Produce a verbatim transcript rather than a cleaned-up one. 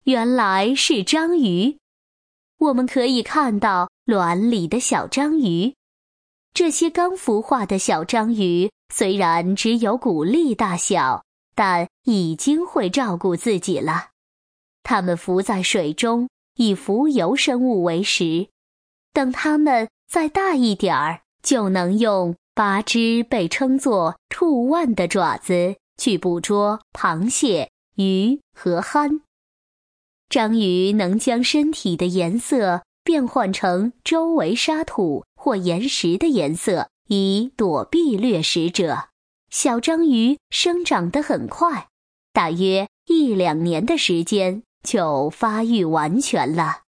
原来是章鱼。我们可以看到卵里的小章鱼。这些刚孵化的小章鱼虽然只有谷粒大小，但已经会照顾自己了。它们浮在水中，以浮游生物为食。等它们再大一点儿，就能用八只被称作触腕的爪子去捕捉螃蟹、鱼和憨。章鱼能将身体的颜色变换成周围沙土或岩石的颜色，以躲避掠食者。小章鱼生长得很快，大约一两年的时间就发育完全了。